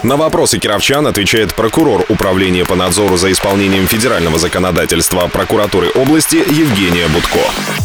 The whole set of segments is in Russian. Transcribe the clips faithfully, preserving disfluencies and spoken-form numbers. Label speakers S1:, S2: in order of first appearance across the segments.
S1: На вопросы кировчан отвечает прокурор Управления по надзору за исполнением федерального законодательства прокуратуры области Евгения Будко.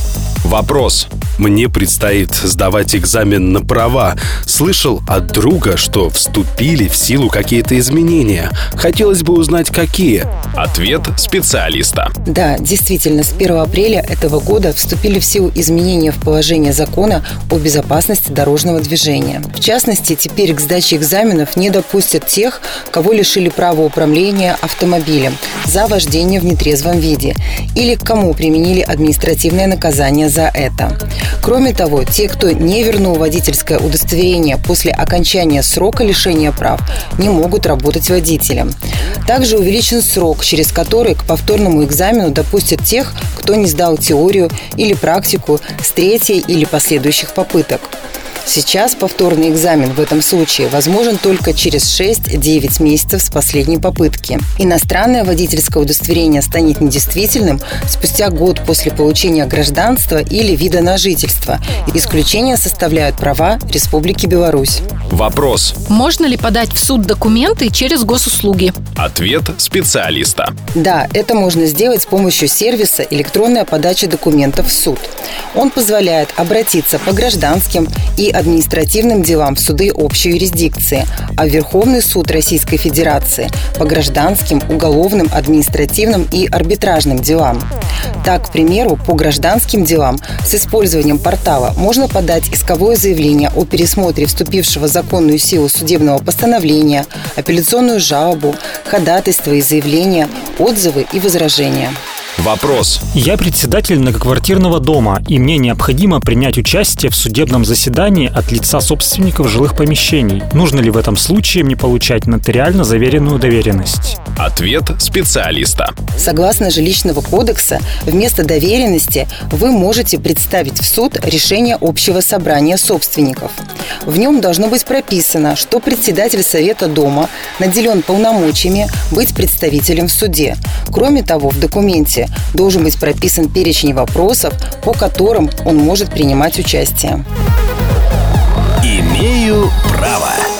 S1: Вопрос.
S2: Мне предстоит сдавать экзамен на права. Слышал от друга, что вступили в силу какие-то изменения. Хотелось бы узнать, какие.
S1: Ответ специалиста.
S3: Да, действительно, с первого апреля этого года вступили в силу изменения в положение закона о безопасности дорожного движения. В частности, теперь к сдаче экзаменов не допустят тех, кого лишили права управления автомобилем за вождение в нетрезвом виде или к кому применили административное наказание за это. Кроме того, те, кто не вернул водительское удостоверение после окончания срока лишения прав, не могут работать водителем. Также увеличен срок, через который к повторному экзамену допустят тех, кто не сдал теорию или практику с третьей или последующих попыток. Сейчас повторный экзамен в этом случае возможен только через шесть-девять месяцев с последней попытки. Иностранное водительское удостоверение станет недействительным спустя год после получения гражданства или вида на жительство. Исключение составляют права Республики Беларусь.
S1: Вопрос.
S4: Можно ли подать в суд документы через госуслуги?
S1: Ответ специалиста.
S3: Да, это можно сделать с помощью сервиса «Электронная подача документов в суд». Он позволяет обратиться по гражданским и административным делам в суды общей юрисдикции, а в Верховный суд Российской Федерации по гражданским, уголовным, административным и арбитражным делам. Так, к примеру, по гражданским делам с использованием портала можно подать исковое заявление о пересмотре вступившего в законную силу судебного постановления, апелляционную жалобу, ходатайство и заявления, отзывы и возражения.
S1: Вопрос.
S5: Я председатель многоквартирного дома, и мне необходимо принять участие в судебном заседании от лица собственников жилых помещений. Нужно ли в этом случае мне получать нотариально заверенную доверенность?
S1: Ответ специалиста.
S3: Согласно Жилищного кодекса, вместо доверенности вы можете представить в суд решение общего собрания собственников. В нем должно быть прописано, что председатель совета дома наделен полномочиями быть представителем в суде. Кроме того, в документе должен быть прописан перечень вопросов, по которым он может принимать участие.
S6: Имею право.